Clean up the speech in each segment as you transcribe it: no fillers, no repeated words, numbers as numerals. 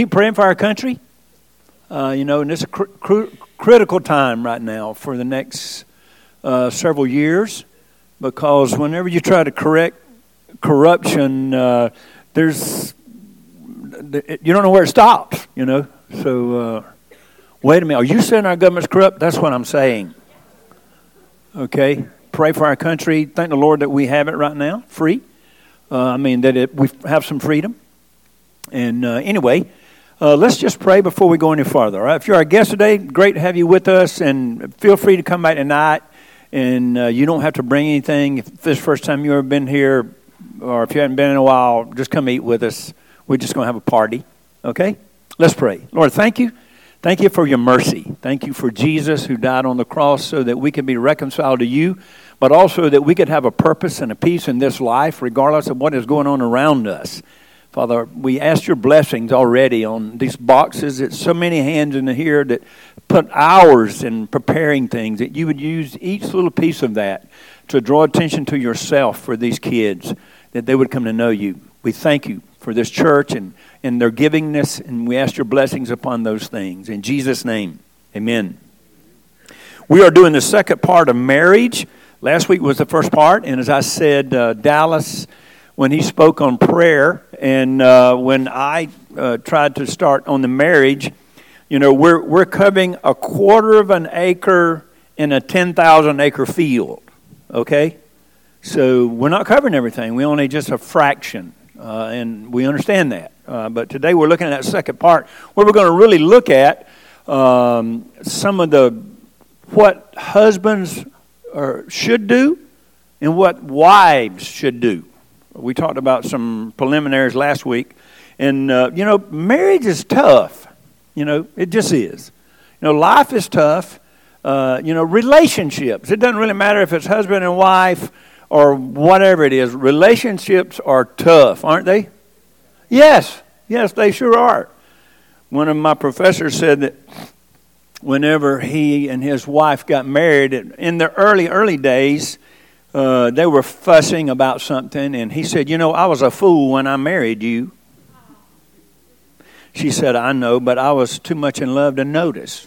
Keep praying for our country. And it's a critical time right now for the next several years, because whenever you try to correct corruption, you don't know where it stops, So, wait a minute. Are you saying our government's corrupt? That's what I'm saying. Okay? Pray for our country. Thank the Lord that we have it right now, free. We have some freedom. And anyway, let's just pray before we go any farther. All right? If you're our guest today, great to have you with us. And feel free to come back tonight. And you don't have to bring anything. If this is the first time you've ever been here, or if you haven't been in a while, just come eat with us. We're just going to have a party. Okay? Let's pray. Lord, thank you. Thank you for your mercy. Thank you for Jesus who died on the cross so that we can be reconciled to you, but also that we could have a purpose and a peace in this life regardless of what is going on around us. Father, we ask your blessings already on these boxes. It's so many hands in here that put hours in preparing things, that you would use each little piece of that to draw attention to yourself for these kids, that they would come to know you. We thank you for this church and their givingness, and we ask your blessings upon those things. In Jesus' name, amen. We are doing the second part of marriage. Last week was the first part, and as I said, Dallas, when he spoke on prayer, and when I tried to start on the marriage, we're covering 1/4 of an acre in a 10,000-acre field, okay? So we're not covering everything. We only just a fraction. And we understand that. But today we're looking at that second part where we're going to really look at some of what husbands should do and what wives should do. We talked about some preliminaries last week. And, marriage is tough. It just is. Life is tough. Relationships. It doesn't really matter if it's husband and wife or whatever it is. Relationships are tough, aren't they? Yes, they sure are. One of my professors said that whenever he and his wife got married, in the early days, they were fussing about something, and he said, I was a fool when I married you. She said, I know, but I was too much in love to notice.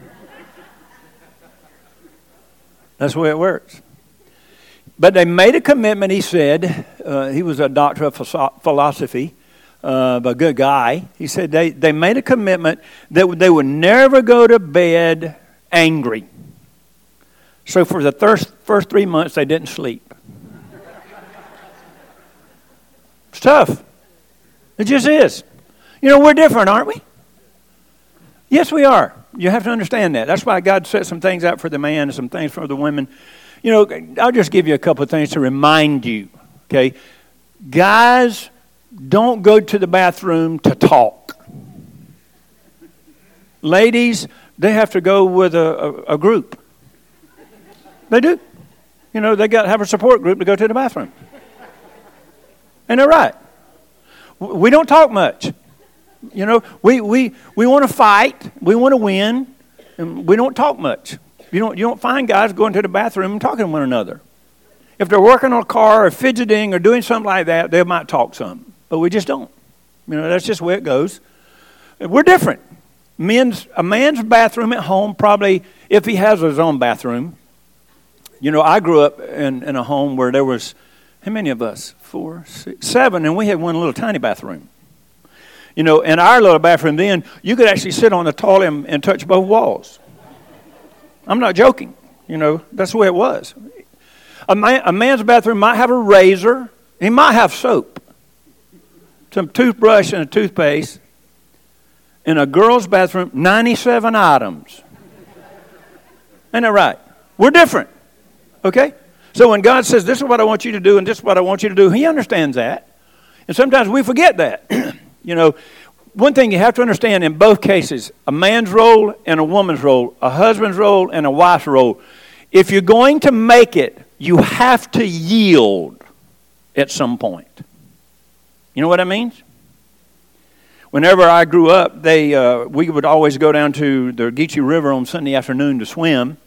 That's the way it works. But they made a commitment, he said. He was a doctor of philosophy, a good guy. He said they made a commitment that they would never go to bed angry. So for the first 3 months, they didn't sleep. It's tough. It just is. We're different, aren't we? Yes, we are. You have to understand that. That's why God set some things out for the man and some things for the women. I'll just give you a couple of things to remind you, okay? Guys, don't go to the bathroom to talk. Ladies, they have to go with a group. They do. They got to have a support group to go to the bathroom. Ain't that right? We don't talk much. We want to fight. We want to win. And we don't talk much. You don't find guys going to the bathroom and talking to one another. If they're working on a car or fidgeting or doing something like that, they might talk some. But we just don't. That's just the way it goes. We're different. A man's bathroom at home, probably, if he has his own bathroom. I grew up in a home where there was, how many of us? 4, 6, 7, and we had one little tiny bathroom. In our little bathroom then, you could actually sit on the toilet and touch both walls. I'm not joking. That's the way it was. A man's bathroom might have a razor. He might have soap, some toothbrush and a toothpaste. In a girl's bathroom, 97 items. Ain't that right? We're different. Okay? So when God says, this is what I want you to do and this is what I want you to do, he understands that. And sometimes we forget that. One thing you have to understand in both cases, a man's role and a woman's role, a husband's role and a wife's role, if you're going to make it, you have to yield at some point. You know what that means? Whenever I grew up, we would always go down to the Geechee River on Sunday afternoon to swim.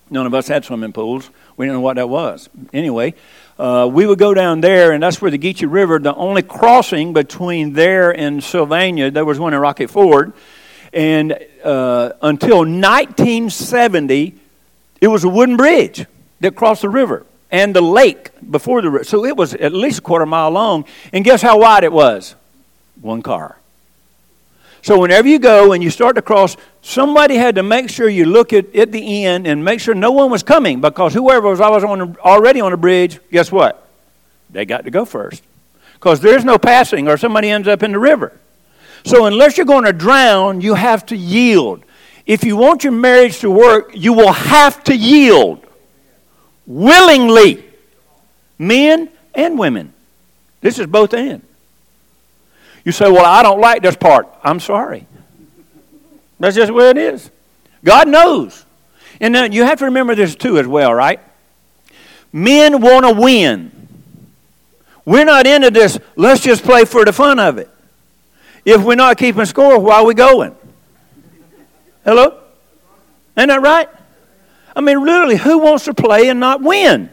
None of us had swimming pools. We didn't know what that was. Anyway, we would go down there, and that's where the Geechee River, the only crossing between there and Sylvania, there was one in Rocky Ford, and until 1970, it was a wooden bridge that crossed the river and the lake before the river. So it was at least a quarter mile long, and guess how wide it was? One car. So whenever you go and you start to cross, somebody had to make sure you look at the end and make sure no one was coming, because whoever was already on the bridge, guess what? They got to go first. Because there's no passing or somebody ends up in the river. So unless you're going to drown, you have to yield. If you want your marriage to work, you will have to yield willingly. Men and women. This is both and. You say, well, I don't like this part. I'm sorry. That's just where it is. God knows. And then you have to remember this too as well, right? Men want to win. We're not into this, let's just play for the fun of it. If we're not keeping score, why are we going? Hello? Ain't that right? I mean, literally, who wants to play and not win?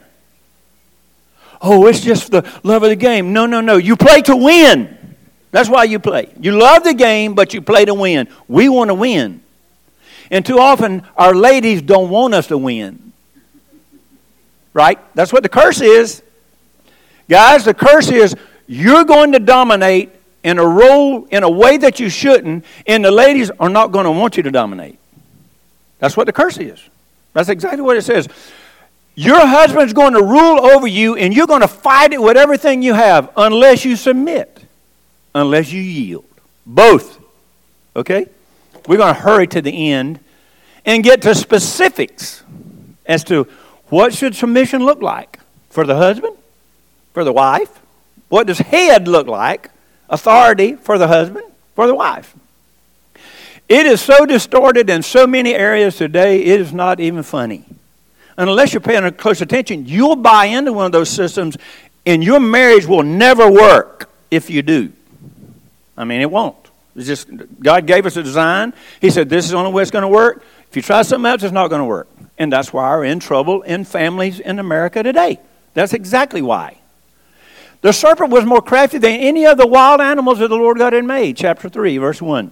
Oh, it's just the love of the game. No. You play to win. That's why you play. You love the game, but you play to win. We want to win. And too often, our ladies don't want us to win. Right? That's what the curse is. Guys, the curse is you're going to dominate in a role, in a way that you shouldn't, and the ladies are not going to want you to dominate. That's what the curse is. That's exactly what it says. Your husband's going to rule over you, and you're going to fight it with everything you have unless you submit. Unless you yield. Both. Okay? We're going to hurry to the end and get to specifics as to what should submission look like for the husband, for the wife. What does head look like? Authority for the husband, for the wife. It is so distorted in so many areas today, it is not even funny. Unless you're paying close attention, you'll buy into one of those systems, and your marriage will never work if you do. I mean, it won't. It's just, God gave us a design. He said, this is the only way it's going to work. If you try something else, it's not going to work. And that's why we're in trouble in families in America today. That's exactly why. The serpent was more crafty than any of the wild animals that the Lord God had made. Chapter 3, verse 1.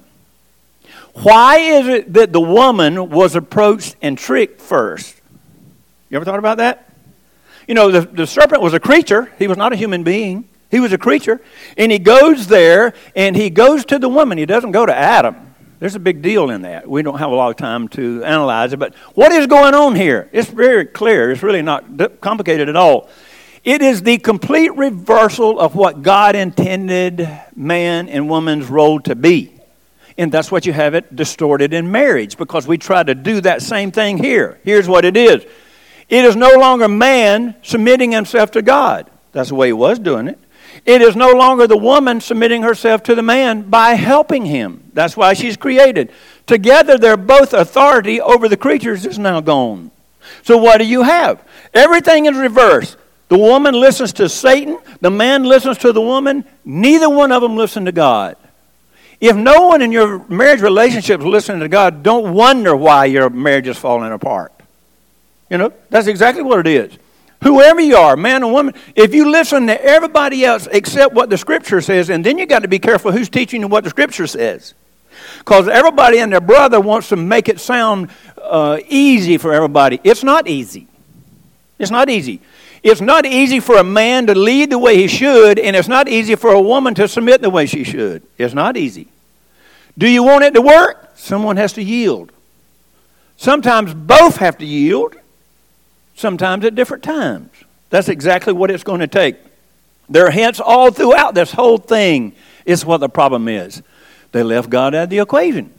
Why is it that the woman was approached and tricked first? You ever thought about that? You know, the serpent was a creature. He was not a human being. He was a creature, and he goes there, and he goes to the woman. He doesn't go to Adam. There's a big deal in that. We don't have a lot of time to analyze it, but what is going on here? It's very clear. It's really not complicated at all. It is the complete reversal of what God intended man and woman's role to be. And that's what you have it distorted in marriage, because we try to do that same thing here. Here's what it is. It is no longer man submitting himself to God. That's the way he was doing it. It is no longer the woman submitting herself to the man by helping him. That's why she's created. Together, they're both authority over the creatures is now gone. So what do you have? Everything is reversed. The woman listens to Satan. The man listens to the woman. Neither one of them listen to God. If no one in your marriage relationship is listening to God, don't wonder why your marriage is falling apart. You know, that's exactly what it is. Whoever you are, man or woman, if you listen to everybody else except what the Scripture says, and then you got to be careful who's teaching you what the Scripture says. Because everybody and their brother wants to make it sound easy for everybody. It's not easy. It's not easy. It's not easy for a man to lead the way he should, and it's not easy for a woman to submit the way she should. It's not easy. Do you want it to work? Someone has to yield. Sometimes both have to yield. Sometimes at different times. That's exactly what it's going to take. There are hints all throughout this whole thing. It's what the problem is. They left God out of the equation.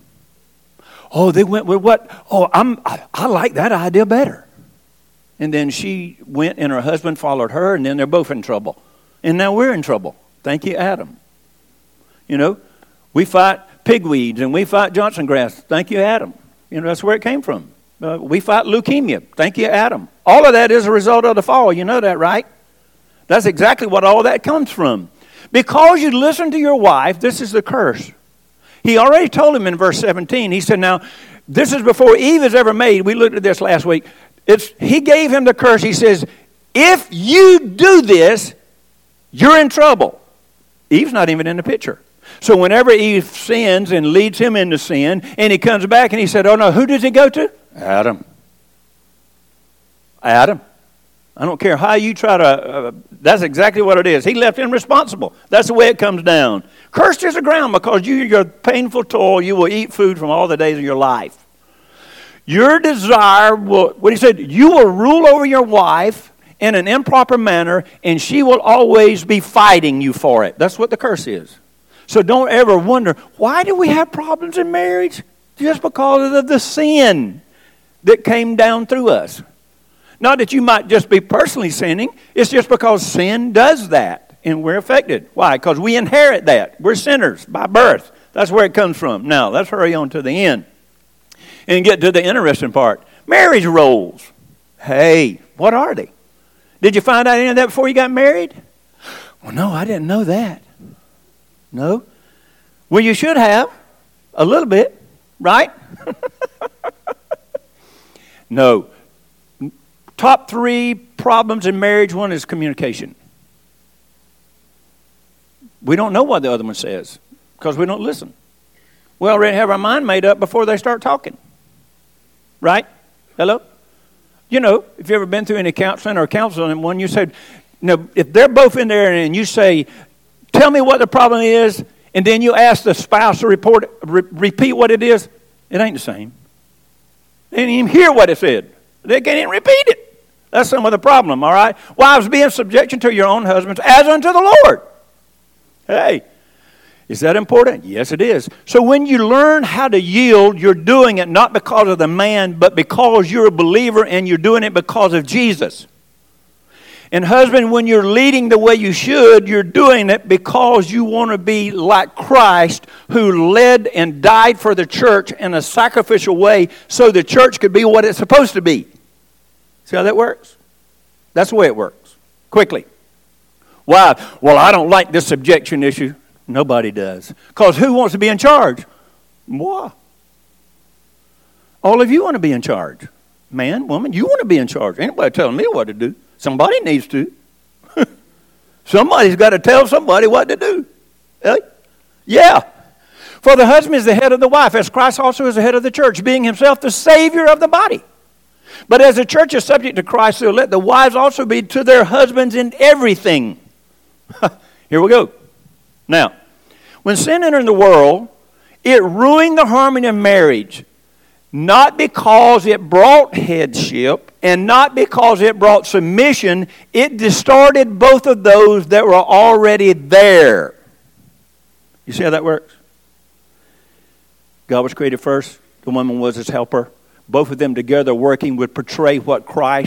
Oh, they went with what? Oh, I like that idea better. And then she went and her husband followed her, and then they're both in trouble. And now we're in trouble. Thank you, Adam. You know, we fight pigweeds and we fight Johnson grass. Thank you, Adam. You know, that's where it came from. We fight leukemia. Thank you, Adam. All of that is a result of the fall. You know that, right? That's exactly what all that comes from. Because you listen to your wife, this is the curse. He already told him in verse 17. He said, now, this is before Eve is ever made. We looked at this last week. He gave him the curse. He says, if you do this, you're in trouble. Eve's not even in the picture. So whenever Eve sins and leads him into sin, and he comes back and he said, oh no, who does he go to? Adam. Adam. I don't care how you try to, that's exactly what it is. He left him responsible. That's the way it comes down. Cursed is the ground because your painful toil, you will eat food from all the days of your life. Your desire will, what he said, you will rule over your wife in an improper manner, and she will always be fighting you for it. That's what the curse is. So don't ever wonder, why do we have problems in marriage? Just because of the sin that came down through us. Not that you might just be personally sinning. It's just because sin does that, and we're affected. Why? Because we inherit that. We're sinners by birth. That's where it comes from. Now, let's hurry on to the end and get to the interesting part. Marriage roles. Hey, what are they? Did you find out any of that before you got married? Well, no, I didn't know that. No? Well, you should have. A little bit. Right? No. Top 3 problems in marriage. One is communication. We don't know what the other one says because we don't listen. We already have our mind made up before they start talking. Right? Hello? You know, if you've ever been through any counseling or counseling, and when you said, no, if they're both in there and you say, tell me what the problem is, and then you ask the spouse to repeat what it is, it ain't the same. They didn't even hear what it said. They can't even repeat it. That's some of the problem, all right? Wives, be in subjection to your own husbands as unto the Lord. Hey, is that important? Yes, it is. So when you learn how to yield, you're doing it not because of the man, but because you're a believer and you're doing it because of Jesus. And husband, when you're leading the way you should, you're doing it because you want to be like Christ, who led and died for the church in a sacrificial way so the church could be what it's supposed to be. See how that works? That's the way it works. Quickly. Why? Well, I don't like this subjection issue. Nobody does. Because who wants to be in charge? Moi. All of you want to be in charge. Man, woman, you want to be in charge. Anybody telling me what to do? Somebody needs to. Somebody's got to tell somebody what to do. Yeah. For the husband is the head of the wife, as Christ also is the head of the church, being himself the Savior of the body. But as the church is subject to Christ, so let the wives also be to their husbands in everything. Here we go. Now, when sin entered the world, it ruined the harmony of marriage. Not because it brought headship and not because it brought submission. It distorted both of those that were already there. You see how that works? God was created first. The woman was his helper. Both of them together working would portray what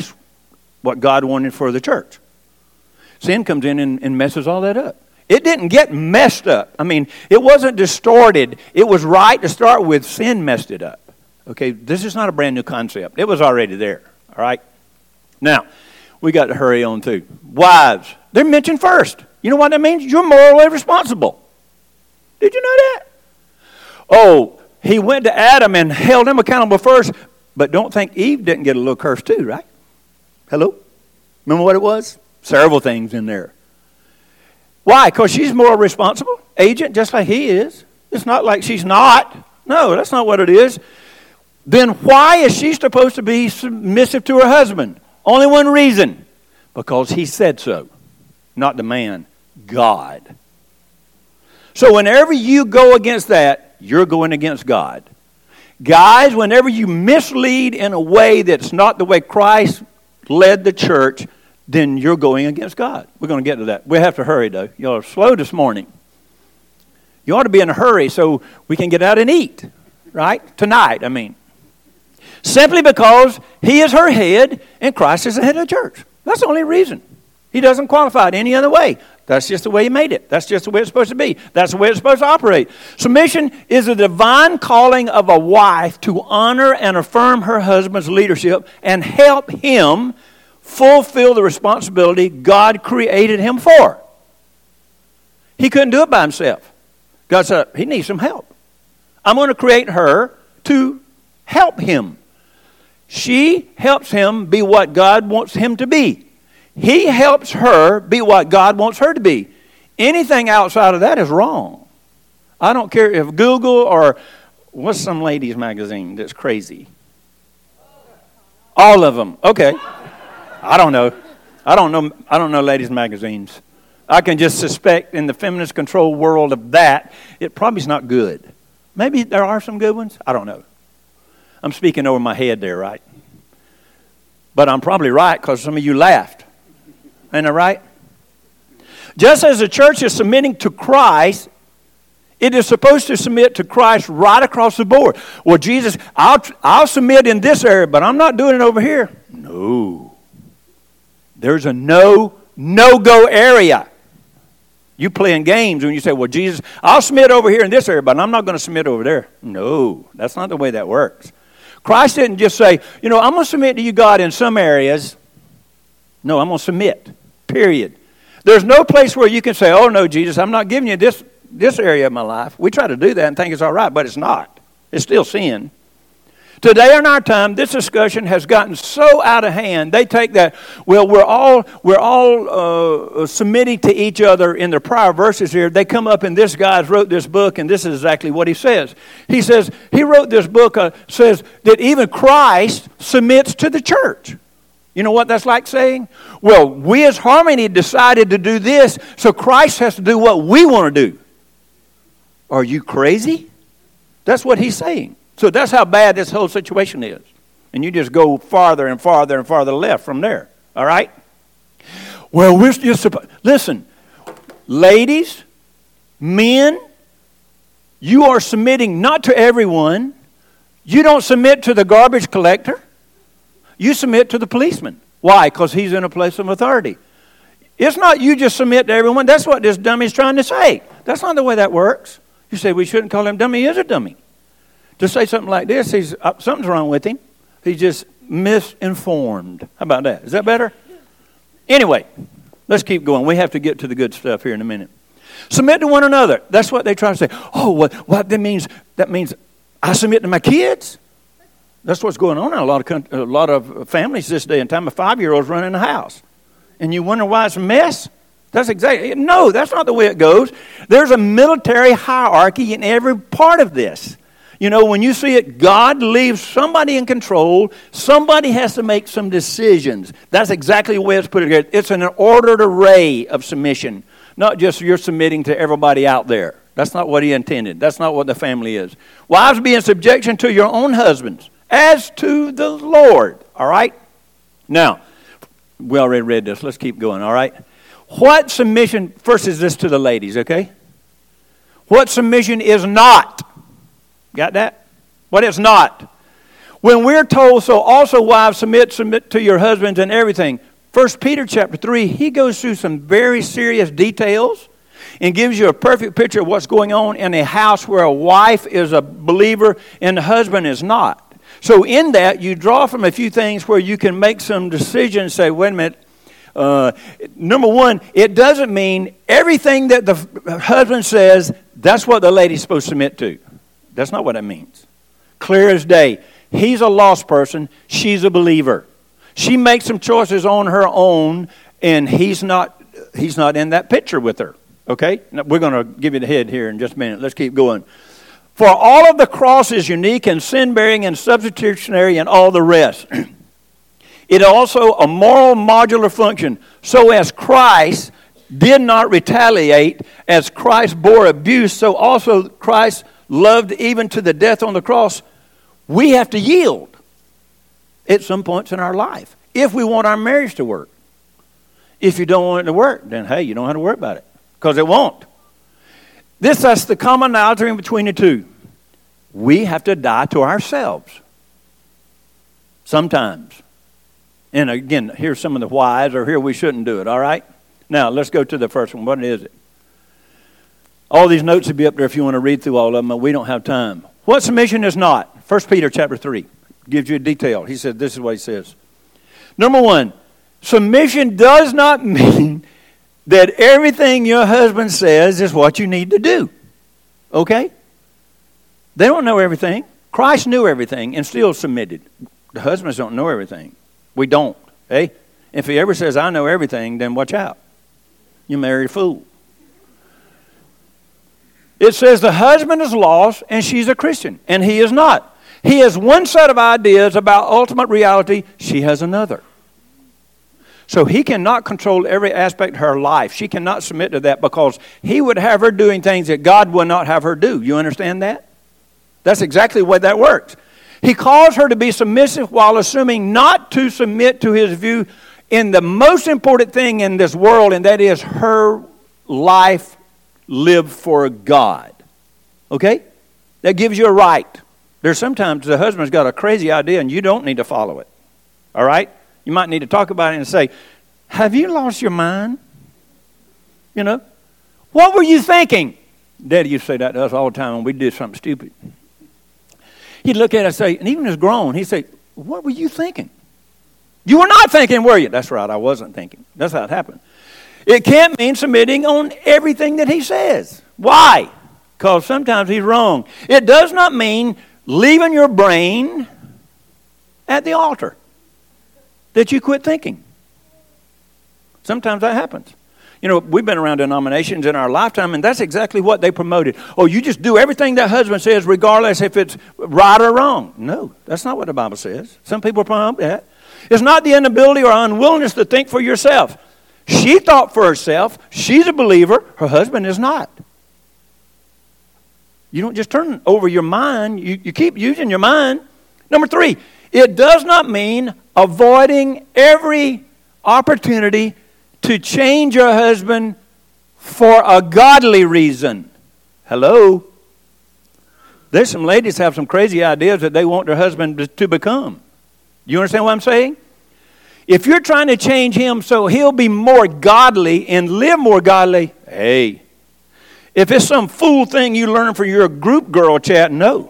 God wanted for the church. Sin comes in and messes all that up. It didn't get messed up. I mean, it wasn't distorted. It was right to start with. Sin messed it up. Okay, this is not a brand new concept. It was already there. All right? Now, we got to hurry on too. Wives, they're mentioned first. You know what that means? You're morally responsible. Did you know that? Oh, he went to Adam and held him accountable first, but don't think Eve didn't get a little curse too, right? Hello? Remember what it was? Several things in there. Why? Because she's more responsible, agent, just like he is. It's not like she's not. No, that's not what it is. Then why is she supposed to be submissive to her husband? Only one reason. Because he said so. Not the man, God. So whenever you go against that, you're going against God. Guys, whenever you mislead in a way that's not the way Christ led the church, then you're going against God. We're going to get to that. We have to hurry, though. Y'all are slow this morning. You ought to be in a hurry so we can get out and eat, right? Tonight, I mean. Simply because he is her head and Christ is the head of the church. That's the only reason. He doesn't qualify it any other way. That's just the way he made it. That's just the way it's supposed to be. That's the way it's supposed to operate. Submission is a divine calling of a wife to honor and affirm her husband's leadership and help him fulfill the responsibility God created him for. He couldn't do it by himself. God said, he needs some help. I'm going to create her to help him. She helps him be what God wants him to be. He helps her be what God wants her to be. Anything outside of that is wrong. I don't care if Google or what's some ladies' magazine that's crazy? All of them. Okay. I don't know ladies' magazines. I can just suspect in the feminist control world of that, it probably is not good. Maybe there are some good ones. I don't know. I'm speaking over my head there, right? But I'm probably right because some of you laughed. Ain't that right? Just as the church is submitting to Christ, it is supposed to submit to Christ right across the board. Well, Jesus, I'll submit in this area, but I'm not doing it over here. No. There's a no-go area. You playing games when you say, well, Jesus, I'll submit over here in this area, but I'm not going to submit over there. No, that's not the way that works. Christ didn't just say, I'm going to submit to you, God, in some areas. No, I'm going to submit, period. There's no place where you can say, oh, no, Jesus, I'm not giving you this area of my life. We try to do that and think it's all right, but it's not. It's still sin. Today in our time, this discussion has gotten so out of hand. They take that, well, we're all submitting to each other in the prior verses here. They come up and this guy's wrote this book, and this is exactly what he says. He says, he wrote this book, says that even Christ submits to the church. You know what that's like saying? Well, we as Harmony decided to do this, so Christ has to do what we want to do. Are you crazy? That's what he's saying. So that's how bad this whole situation is. And you just go farther and farther and farther left from there. All right? Well, we're just listen, ladies, men, you are submitting not to everyone. You don't submit to the garbage collector. You submit to the policeman. Why? Because he's in a place of authority. It's not you just submit to everyone. That's what this dummy's trying to say. That's not the way that works. You say we shouldn't call him dummy. He is a dummy. To say something like this, something's wrong with him. He's just misinformed. How about that? Is that better? Anyway, let's keep going. We have to get to the good stuff here in a minute. Submit to one another. That's what they try to say. Oh, what that means I submit to my kids. That's what's going on in a lot of families this day and time. A 5-year-old's running the house. And you wonder why it's a mess? That's not the way it goes. There's a military hierarchy in every part of this. When you see it, God leaves somebody in control. Somebody has to make some decisions. That's exactly the way it's put together. It's an ordered array of submission, not just you're submitting to everybody out there. That's not what he intended. That's not what the family is. Wives, be in subjection to your own husbands, as to the Lord. All right? Now, we already read this. Let's keep going, all right? What submission, first is this to the ladies, okay? What submission is not. Got that? What it's not. When we're told, so also wives submit to your husbands and everything. 1 Peter chapter 3, he goes through some very serious details and gives you a perfect picture of what's going on in a house where a wife is a believer and the husband is not. So in that, you draw from a few things where you can make some decisions, say, wait a minute. Number one, it doesn't mean everything that the husband says, that's what the lady's supposed to submit to. That's not what that means. Clear as day. He's a lost person. She's a believer. She makes some choices on her own, and he's not in that picture with her. Okay? Now, we're going to give you the head here in just a minute. Let's keep going. For all of the cross is unique and sin-bearing and substitutionary and all the rest. It also a moral modular function, so as Christ did not retaliate, as Christ bore abuse, so also Christ loved even to the death on the cross. We have to yield at some points in our life if we want our marriage to work. If you don't want it to work, then hey, you don't have to worry about it because it won't. That's the commonality between the two. We have to die to ourselves sometimes. And again, here's some of the whys, or here we shouldn't do it, all right? Now, let's go to the first one. What is it? All these notes will be up there if you want to read through all of them, but we don't have time. What submission is not? 1 Peter chapter 3 gives you a detail. He said, this is what he says. Number one, submission does not mean that everything your husband says is what you need to do. Okay? They don't know everything. Christ knew everything and still submitted. The husbands don't know everything. We don't. Hey? If he ever says, I know everything, then watch out. You married a fool. It says the husband is lost and she's a Christian, and he is not. He has one set of ideas about ultimate reality. She has another. So he cannot control every aspect of her life. She cannot submit to that because he would have her doing things that God would not have her do. You understand that? That's exactly the way that works. He calls her to be submissive while assuming not to submit to his view in the most important thing in this world, and that is her life lived for God. Okay? That gives you a right. There's sometimes the husband's got a crazy idea and you don't need to follow it. All right? You might need to talk about it and say, have you lost your mind? You know? What were you thinking? Daddy used to say that to us all the time when we did something stupid. He'd look at us and say, and even as grown, he'd say, what were you thinking? You were not thinking, were you? That's right, I wasn't thinking. That's how it happened. It can't mean submitting on everything that he says. Why? Because sometimes he's wrong. It does not mean leaving your brain at the altar, that you quit thinking. Sometimes that happens. You know, we've been around denominations in our lifetime, and that's exactly what they promoted. Oh, you just do everything that husband says, regardless if it's right or wrong. No, that's not what the Bible says. Some people promote that. It's not the inability or unwillingness to think for yourself. She thought for herself. She's a believer. Her husband is not. You don't just turn over your mind. You keep using your mind. Number 3, it does not mean avoiding every opportunity to change your husband for a godly reason. Hello? There's some ladies have some crazy ideas that they want their husband to become. You understand what I'm saying? If you're trying to change him so he'll be more godly and live more godly, hey. If it's some fool thing you learn from your group girl chat, no.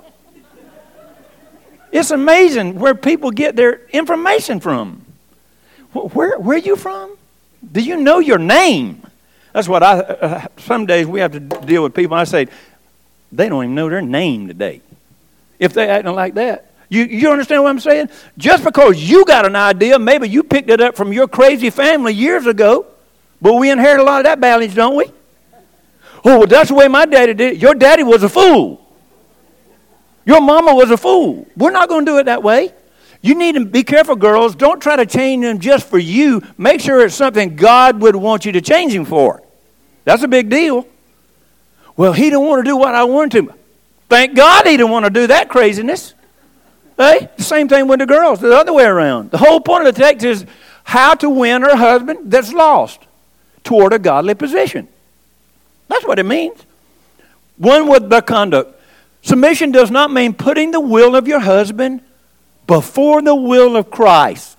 It's amazing where people get their information from. Where are you from? Do you know your name? That's what some days we have to deal with people. I say, they don't even know their name today. If they're acting like that. You understand what I'm saying? Just because you got an idea, maybe you picked it up from your crazy family years ago, but we inherit a lot of that baggage, don't we? Oh, well, that's the way my daddy did it. Your daddy was a fool. Your mama was a fool. We're not going to do it that way. You need to be careful, girls. Don't try to change him just for you. Make sure it's something God would want you to change him for. That's a big deal. Well, he didn't want to do what I wanted to. Thank God he didn't want to do that craziness. Hey, the same thing with the girls, the other way around. The whole point of the text is how to win her husband that's lost toward a godly position. That's what it means. One with the conduct. Submission does not mean putting the will of your husband before the will of Christ.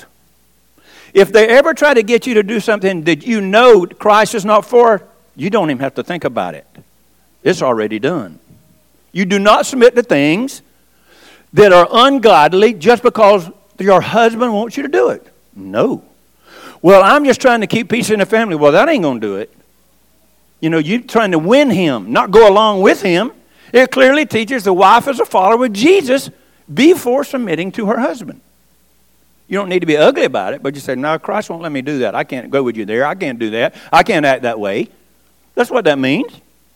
If they ever try to get you to do something that you know Christ is not for, you don't even have to think about it. It's already done. You do not submit to things that are ungodly just because your husband wants you to do it. No. Well, I'm just trying to keep peace in the family. Well, that ain't going to do it. You know, you're trying to win him, not go along with him. It clearly teaches the wife is a follower of Jesus before submitting to her husband. You don't need to be ugly about it, but you say, no, Christ won't let me do that. I can't go with you there. I can't do that. I can't act that way. That's what that means.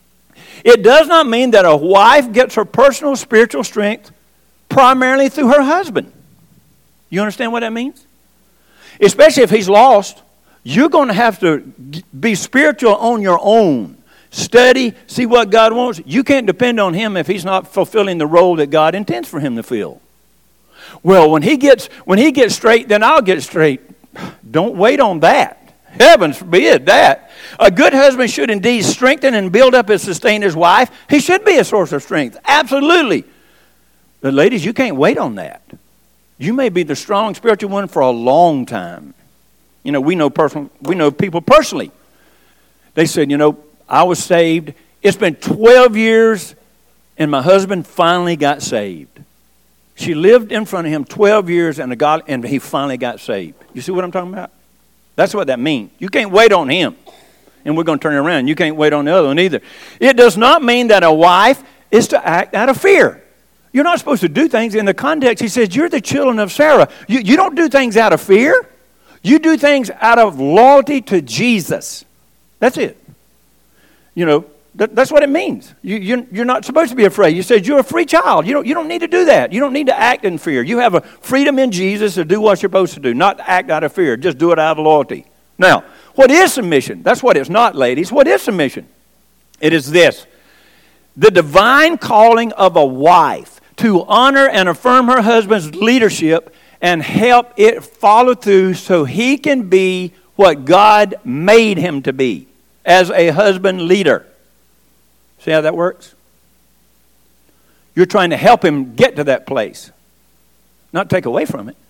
It does not mean that a wife gets her personal spiritual strength primarily through her husband. You understand what that means? Especially if he's lost, you're going to have to be spiritual on your own. Study, see what God wants. You can't depend on him if he's not fulfilling the role that God intends for him to fill. Well, when he gets straight, then I'll get straight. Don't wait on that. Heavens forbid that. A good husband should indeed strengthen and build up and sustain his wife. He should be a source of strength. Absolutely. But ladies, you can't wait on that. You may be the strong spiritual one for a long time. You know, we know people personally. They said, you know, I was saved. It's been 12 years, and my husband finally got saved. She lived in front of him 12 years, and he finally got saved. You see what I'm talking about? That's what that means. You can't wait on him. And we're going to turn it around. You can't wait on the other one either. It does not mean that a wife is to act out of fear. You're not supposed to do things in the context. He says, you're the children of Sarah. You don't do things out of fear. You do things out of loyalty to Jesus. That's it. You know, that's what it means. You're not supposed to be afraid. You said you're a free child. You don't need to do that. You don't need to act in fear. You have a freedom in Jesus to do what you're supposed to do, not act out of fear. Just do it out of loyalty. Now, what is submission? That's what it's not, ladies. What is submission? It is this: the divine calling of a wife to honor and affirm her husband's leadership and help it follow through so he can be what God made him to be as a husband leader. See how that works? You're trying to help him get to that place, not take away from it.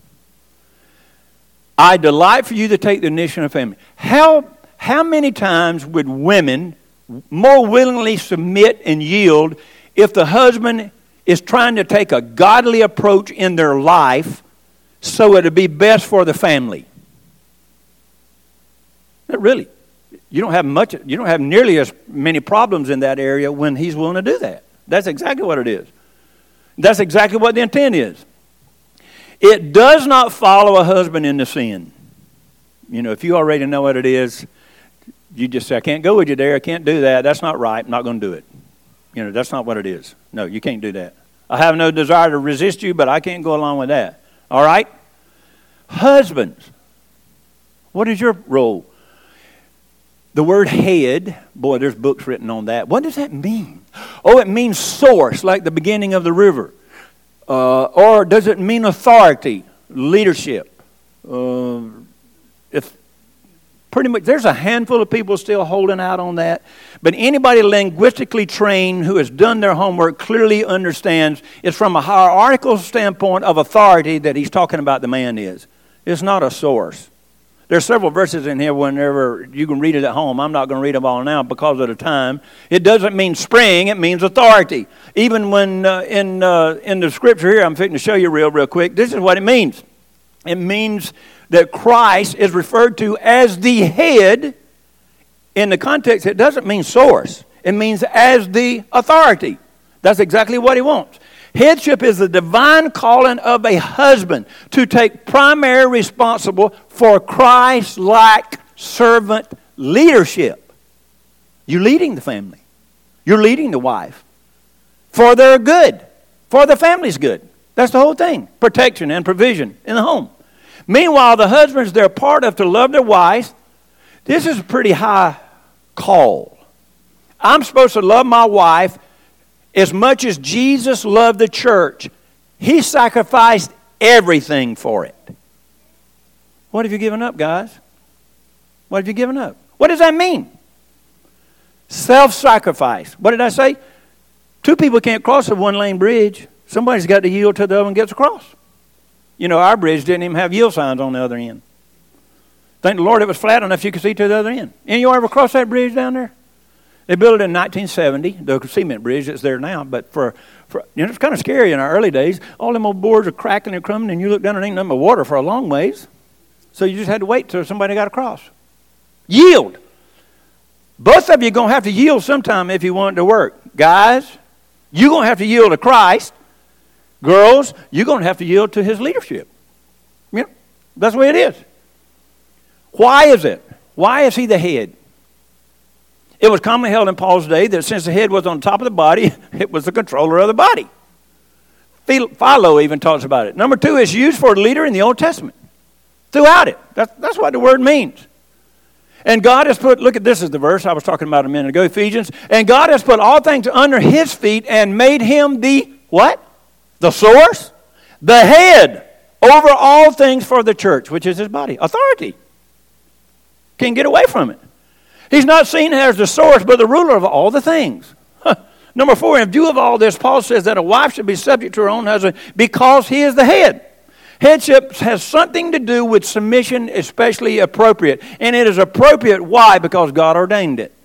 I delight for you to take the initiative of family. How many times would women more willingly submit and yield if the husband is trying to take a godly approach in their life so it would be best for the family? Not really. You don't have nearly as many problems in that area when he's willing to do that. That's exactly what it is. That's exactly what the intent is. It does not follow a husband into sin. You know, if you already know what it is, you just say, I can't go with you there. I can't do that. That's not right. I'm not going to do it. You know, that's not what it is. No, you can't do that. I have no desire to resist you, but I can't go along with that. All right? Husbands, what is your role? The word head, boy, there's books written on that. What does that mean? Oh, it means source, like the beginning of the river. Or does it mean authority, leadership? Pretty much, there's a handful of people still holding out on that. But anybody linguistically trained who has done their homework clearly understands it's from a hierarchical standpoint of authority that he's talking about the man is. It's not a source. There's several verses in here whenever you can read it at home. I'm not going to read them all now because of the time. It doesn't mean spring. It means authority. Even when in the scripture here, I'm fixing to show you real quick. This is what it means. It means that Christ is referred to as the head. In the context, it doesn't mean source. It means as the authority. That's exactly what he wants. Headship is the divine calling of a husband to take primary responsible for Christ-like servant leadership. You're leading the family. You're leading the wife. For their good. For the family's good. That's the whole thing. Protection and provision in the home. Meanwhile, the husbands they're part of to love their wives. This is a pretty high call. I'm supposed to love my wife as much as Jesus loved the church. He sacrificed everything for it. What have you given up, guys? What have you given up? What does that mean? Self-sacrifice. What did I say? Two people can't cross a one-lane bridge. Somebody's got to yield to the other one and gets across. You know, our bridge didn't even have yield signs on the other end. Thank the Lord it was flat enough you could see to the other end. Any of you ever cross that bridge down there? They built it in 1970, the cement bridge that's there now. But for you know, it's kind of scary in our early days. All them old boards are cracking and crumbling, and you look down and ain't nothing but water for a long ways. So you just had to wait till somebody got across. Yield. Both of you are going to have to yield sometime if you want it to work. Guys, you're going to have to yield to Christ. Girls, you're going to have to yield to his leadership. You know, that's the way it is. Why is it? Why is he the head? It was commonly held in Paul's day that since the head was on top of the body, it was the controller of the body. Philo even talks about it. Number two, it's used for a leader in the Old Testament. Throughout it. That's what the word means. And God has put, look at this is the verse I was talking about a minute ago, Ephesians. And God has put all things under his feet and made him the, what? The source? The head over all things for the church, which is his body. Authority. Can't get away from it. He's not seen as the source, but the ruler of all the things. Number four, in view of all this, Paul says that a wife should be subject to her own husband because he is the head. Headship has something to do with submission, especially appropriate. And it is appropriate. Why? Because God ordained it.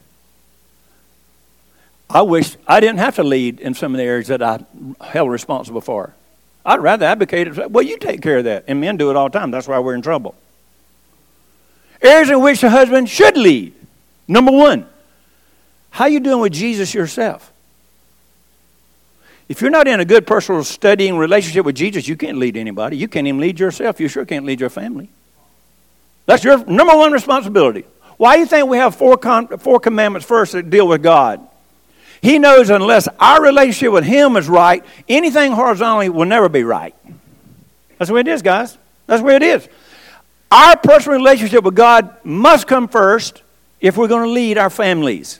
I wish I didn't have to lead in some of the areas that I held responsible for. I'd rather advocate it. Well, you take care of that. And men do it all the time. That's why we're in trouble. Areas in which the husband should lead. Number one, how you doing with Jesus yourself? If you're not in a good personal studying relationship with Jesus, you can't lead anybody. You can't even lead yourself. You sure can't lead your family. That's your number one responsibility. Why do you think we have four commandments first that deal with God? He knows unless our relationship with Him is right, anything horizontally will never be right. That's the way it is, guys. That's the way it is. Our personal relationship with God must come first if we're going to lead our families.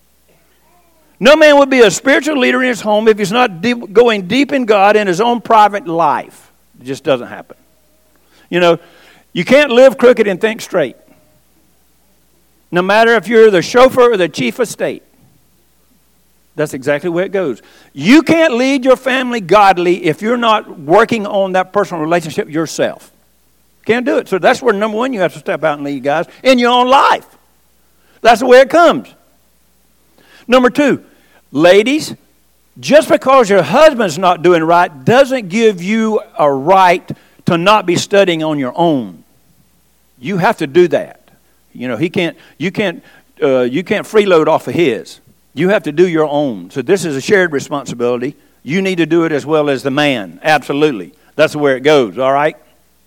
No man would be a spiritual leader in his home if he's not going deep in God in his own private life. It just doesn't happen. You know, you can't live crooked and think straight. No matter if you're the chauffeur or the chief of state. That's exactly where it goes. You can't lead your family godly if you're not working on that personal relationship yourself. Can't do it. So that's where, number one, you have to step out and lead, guys, in your own life. That's the way it comes. Number two, ladies, just because your husband's not doing right doesn't give you a right to not be studying on your own. You have to do that. You know, you can't freeload off of his. You have to do your own. So this is a shared responsibility. You need to do it as well as the man. Absolutely. That's where it goes, all right?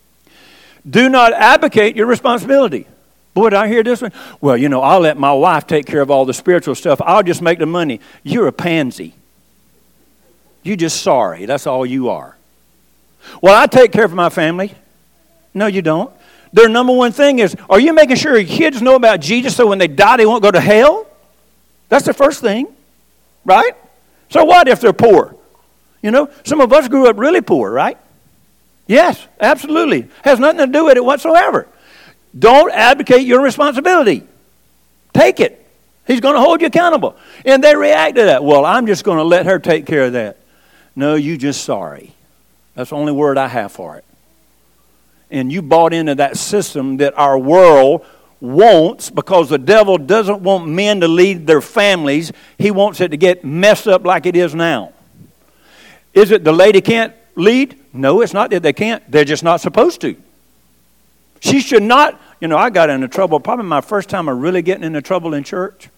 Do not abdicate your responsibility. Boy, did I hear this one? Well, you know, I'll let my wife take care of all the spiritual stuff. I'll just make the money. You're a pansy. You're just sorry. That's all you are. Well, I take care of my family. No, you don't. Their number one thing is, are you making sure your kids know about Jesus so when they die they won't go to hell? That's the first thing, right? So what if they're poor? You know, some of us grew up really poor, right? Yes, absolutely. Has nothing to do with it whatsoever. Don't abdicate your responsibility. Take it. He's going to hold you accountable. And they react to that. Well, I'm just going to let her take care of that. No, you just sorry. That's the only word I have for it. And you bought into that system that our world wants, because the devil doesn't want men to lead their families. He wants it to get messed up like it is now. Is it the lady can't lead? No, it's not that they can't. They're just not supposed to. She should not. You know, I got into trouble, probably my first time of really getting into trouble in church.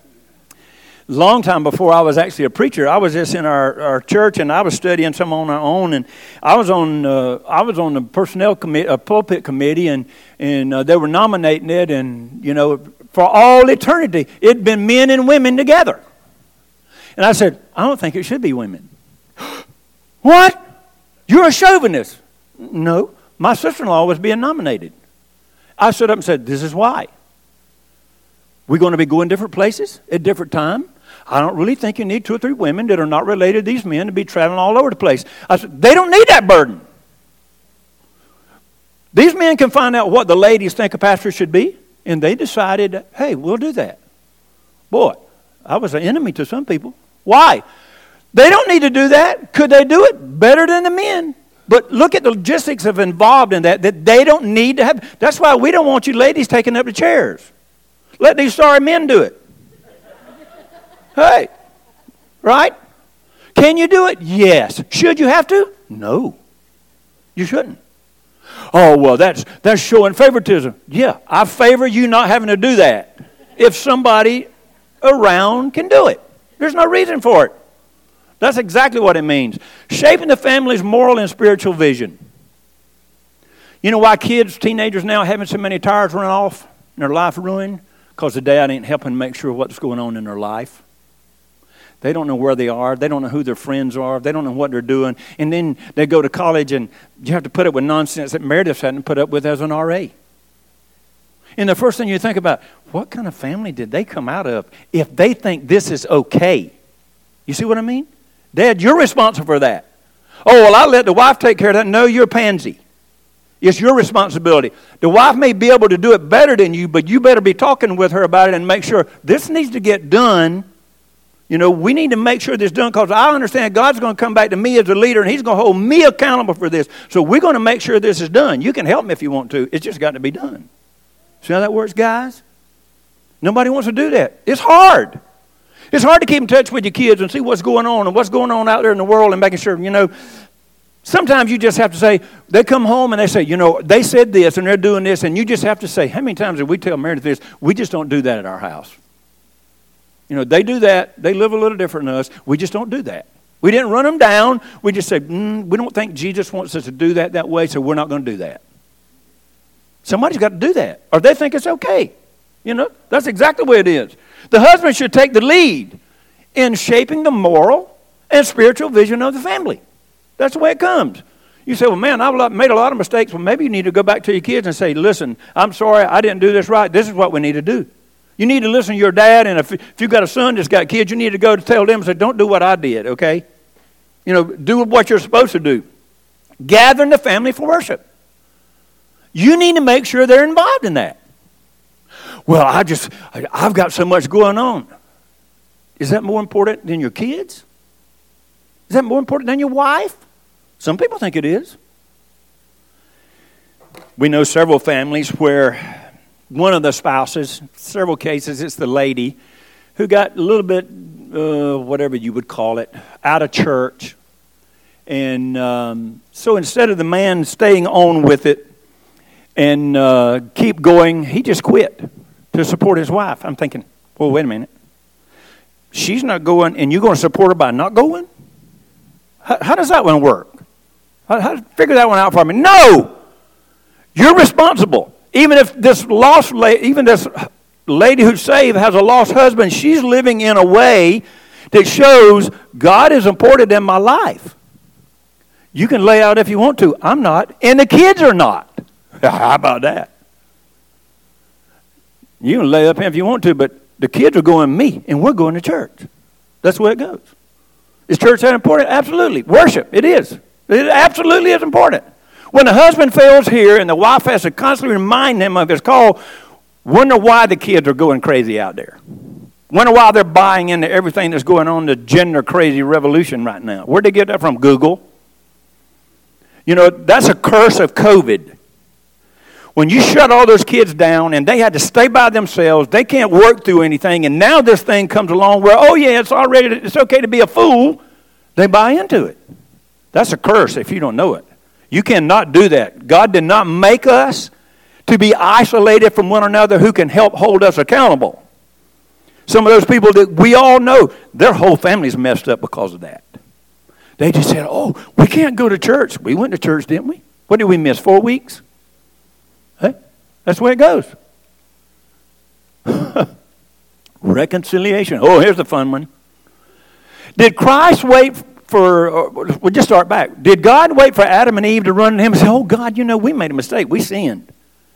Long time before I was actually a preacher, I was just in our church, and I was studying some on our own, and I was on the personnel committee, pulpit committee, and they were nominating it, and you know, for all eternity, it'd been men and women together. And I said, I don't think it should be women. What? You're a chauvinist. No, my sister-in-law was being nominated. I stood up and said, this is why. We're going to be going different places at different time. I don't really think you need 2 or 3 women that are not related to these men to be traveling all over the place. I said, they don't need that burden. These men can find out what the ladies think a pastor should be, and they decided, hey, we'll do that. Boy, I was an enemy to some people. Why? They don't need to do that. Could they do it better than the men? But look at the logistics of involved in that they don't need to have. That's why we don't want you ladies taking up the chairs. Let these sorry men do it. Hey, right? Can you do it? Yes. Should you have to? No. You shouldn't. Oh, well, that's showing favoritism. Yeah, I favor you not having to do that if somebody around can do it. There's no reason for it. That's exactly what it means. Shaping the family's moral and spiritual vision. You know why kids, teenagers now having so many tires run off and their life ruined? Because the dad ain't helping make sure what's going on in their life. They don't know where they are. They don't know who their friends are. They don't know what they're doing. And then they go to college and you have to put up with nonsense that Meredith hadn't put up with as an RA. And the first thing you think about, what kind of family did they come out of if they think this is okay? You see what I mean? Dad, you're responsible for that. Oh, well, I let the wife take care of that. No, you're a pansy. It's your responsibility. The wife may be able to do it better than you, but you better be talking with her about it and make sure this needs to get done. You know, we need to make sure this is done because I understand God's going to come back to me as a leader and He's going to hold me accountable for this. So we're going to make sure this is done. You can help me if you want to. It's just got to be done. See how that works, guys? Nobody wants to do that. It's hard. It's hard to keep in touch with your kids and see what's going on and what's going on out there in the world and making sure, you know. Sometimes you just have to say, they come home and they say, you know, they said this and they're doing this. And you just have to say, how many times did we tell Meredith this? We just don't do that at our house. You know, they do that. They live a little different than us. We just don't do that. We didn't run them down. We just said, we don't think Jesus wants us to do that way, so we're not going to do that. Somebody's got to do that, or they think it's okay. That's exactly the way it is. The husband should take the lead in shaping the moral and spiritual vision of the family. That's the way it comes. You say, well, man, I've made a lot of mistakes. Well, maybe you need to go back to your kids and say, listen, I'm sorry, I didn't do this right. This is what we need to do. You need to listen to your dad, and if you've got a son that's got kids, you need to go to tell them and say, don't do what I did, okay? Do what you're supposed to do. Gather in the family for worship. You need to make sure they're involved in that. Well, I've got so much going on. Is that more important than your kids? Is that more important than your wife? Some people think it is. We know several families where one of the spouses, several cases, it's the lady, who got a little bit, whatever you would call it, out of church. And so instead of the man staying on with it and keep going, he just quit to support his wife. I'm thinking, well, wait a minute. She's not going, and you're going to support her by not going? How does that one work? How figure that one out for me? No! You're responsible. Even if this lady who's saved has a lost husband, she's living in a way that shows God is important in my life. You can lay out if you want to. I'm not, and the kids are not. How about that? You can lay up if you want to, but the kids are going me, and we're going to church. That's the way it goes. Is church that important? Absolutely. Worship, it is. It absolutely is important. When the husband fails here and the wife has to constantly remind him of his call, wonder why the kids are going crazy out there. Wonder why they're buying into everything that's going on, the gender crazy revolution right now. Where'd they get that from? Google. That's a curse of COVID. When you shut all those kids down and they had to stay by themselves, they can't work through anything, and now this thing comes along where, oh yeah, it's okay to be a fool, they buy into it. That's a curse if you don't know it. You cannot do that. God did not make us to be isolated from one another who can help hold us accountable. Some of those people that we all know, their whole family's messed up because of that. They just said, oh, we can't go to church. We went to church, didn't we? What did we miss, 4 weeks? Hey, that's the way it goes. Reconciliation. Oh, here's the fun one. Did Christ wait we'll just start back. Did God wait for Adam and Eve to run to him and say, oh, God, we made a mistake. We sinned.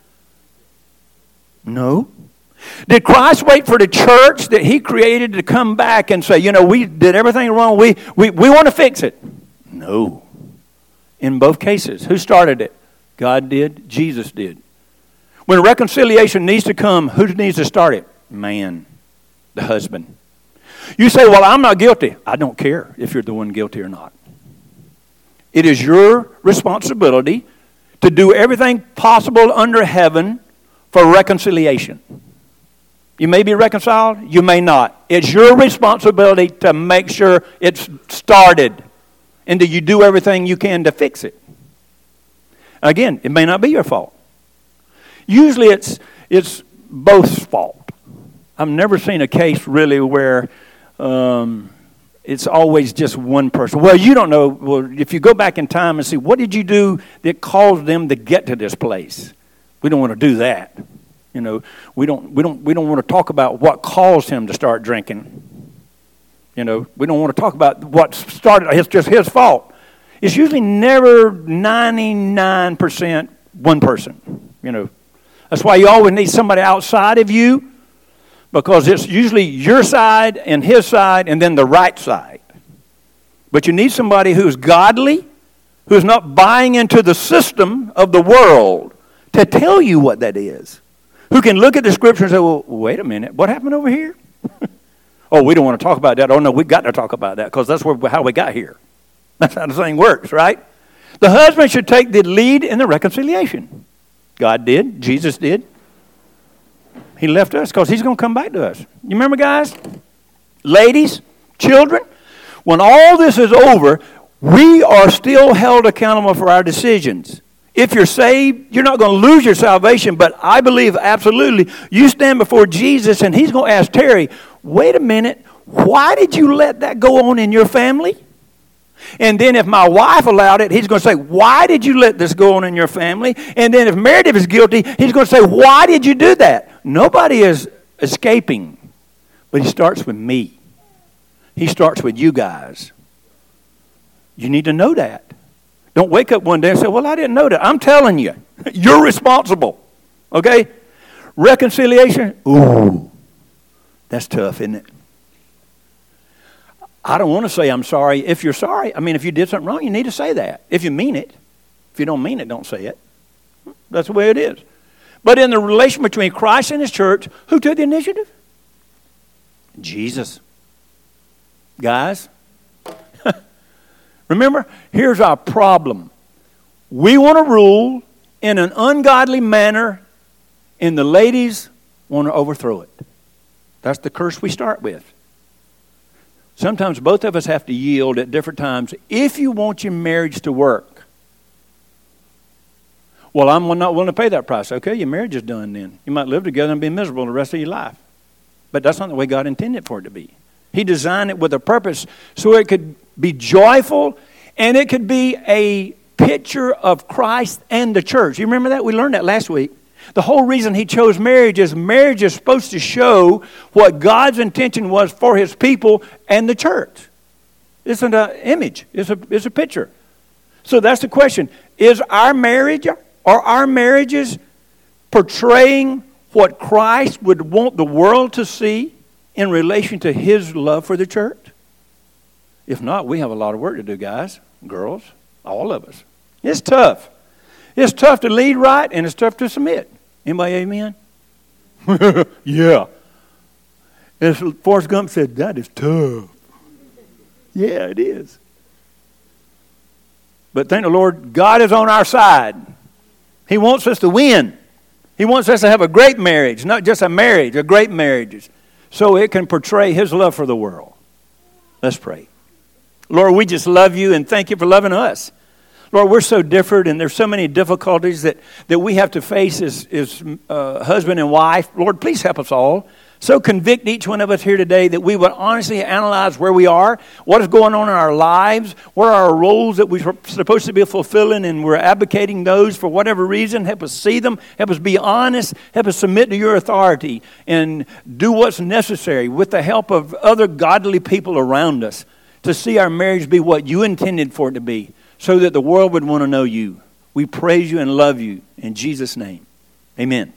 No. Did Christ wait for the church that he created to come back and say, we did everything wrong. We want to fix it? No. In both cases, who started it? God did. Jesus did. When reconciliation needs to come, who needs to start it? Man, the husband. You say, well, I'm not guilty. I don't care if you're the one guilty or not. It is your responsibility to do everything possible under heaven for reconciliation. You may be reconciled, you may not. It's your responsibility to make sure it's started and that you do everything you can to fix it. Again, it may not be your fault. Usually it's both's fault. I've never seen a case really where it's always just one person. Well, you don't know. Well, if you go back in time and see, what did you do that caused them to get to this place? We don't want to do that. We don't want to talk about what caused him to start drinking. We don't want to talk about what started. It's just his fault. It's usually never 99% one person. That's why you always need somebody outside of you, because it's usually your side and his side and then the right side. But you need somebody who's godly, who's not buying into the system of the world to tell you what that is. Who can look at the scripture and say, well, wait a minute, what happened over here? Oh, we don't want to talk about that. Oh, no, we've got to talk about that because that's how we got here. That's how the thing works, right? The husband should take the lead in the reconciliation. God did. Jesus did. He left us because he's going to come back to us. You remember, guys? Ladies, children, when all this is over, we are still held accountable for our decisions. If you're saved, you're not going to lose your salvation, but I believe absolutely you stand before Jesus and he's going to ask Terry, wait a minute, why did you let that go on in your family? And then if my wife allowed it, he's going to say, why did you let this go on in your family? And then if Meredith is guilty, he's going to say, why did you do that? Nobody is escaping. But he starts with me. He starts with you guys. You need to know that. Don't wake up one day and say, well, I didn't know that. I'm telling you, you're responsible. Okay? Reconciliation, ooh, that's tough, isn't it? I don't want to say I'm sorry. If you're sorry, if you did something wrong, you need to say that. If you mean it. If you don't mean it, don't say it. That's the way it is. But in the relation between Christ and his church, who took the initiative? Jesus. Guys, remember, here's our problem. We want to rule in an ungodly manner, and the ladies want to overthrow it. That's the curse we start with. Sometimes both of us have to yield at different times if you want your marriage to work. Well, I'm not willing to pay that price. Okay, your marriage is done then. You might live together and be miserable the rest of your life. But that's not the way God intended for it to be. He designed it with a purpose so it could be joyful and it could be a picture of Christ and the church. You remember that? We learned that last week. The whole reason he chose marriage is supposed to show what God's intention was for his people and the church. It's an image. It's a picture. So that's the question. Is our marriage or our marriages portraying what Christ would want the world to see in relation to his love for the church? If not, we have a lot of work to do, guys, girls, all of us. It's tough. It's tough to lead right, and it's tough to submit. Anybody amen? Yeah. As Forrest Gump said, that is tough. Yeah, it is. But thank the Lord, God is on our side. He wants us to win. He wants us to have a great marriage, not just a marriage, a great marriage, so it can portray his love for the world. Let's pray. Lord, we just love you and thank you for loving us. Lord, we're so different and there's so many difficulties that we have to face as husband and wife. Lord, please help us all. So convict each one of us here today that we would honestly analyze where we are, what is going on in our lives, what are our roles that we're supposed to be fulfilling, and we're advocating those for whatever reason. Help us see them. Help us be honest. Help us submit to your authority and do what's necessary with the help of other godly people around us to see our marriage be what you intended for it to be, so that the world would want to know you. We praise you and love you in Jesus' name. Amen.